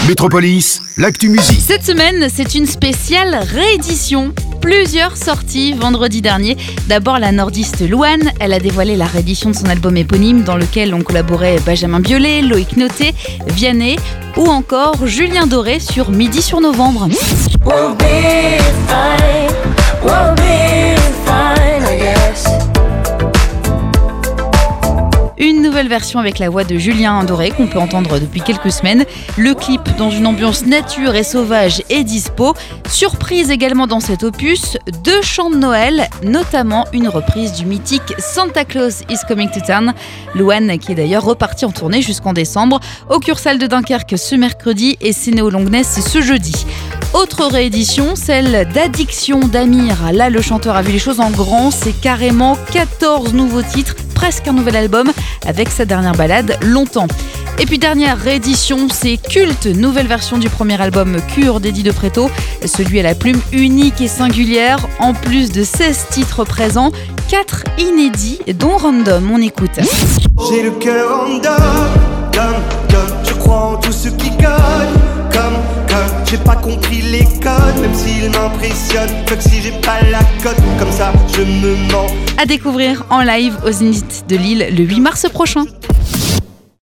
Métropolis, l'actu musique. Cette semaine, c'est une spéciale réédition. Plusieurs sorties vendredi dernier. D'abord, la nordiste Louane. Elle a dévoilé la réédition de son album éponyme dans lequel ont collaboré Benjamin Biolay, Loïc Noté, Vianney ou encore Julien Doré sur Midi sur Novembre. We'll be fine, I guess. Une nouvelle version avec la voix de Julien Doré qu'on peut entendre depuis quelques semaines. Le clip, dans une ambiance nature et sauvage, est dispo. Surprise également dans cet opus, 2 chants de Noël, notamment une reprise du mythique Santa Claus is Coming to Town. Louane qui est d'ailleurs repartie en tournée jusqu'en décembre, au Cursal de Dunkerque ce mercredi et Sénéo Longness ce jeudi. Autre réédition, celle d'Addiction d'Amir. Là, le chanteur a vu les choses en grand, c'est carrément 14 nouveaux titres, presque un nouvel album, avec sa dernière ballade, Longtemps. Et puis dernière réédition, c'est Culte, nouvelle version du premier album Cure d'Eddie de Pretto, celui à la plume unique et singulière, en plus de 16 titres présents, 4 inédits, dont Random, on écoute. J'ai le cœur random, je crois en tout ce qui gagne, comme, j'ai pas compris les codes, même s'ils m'impressionnent, que si j'ai pas la cote, comme ça je me mens. À découvrir en live au Zénith de Lille le 8 mars prochain.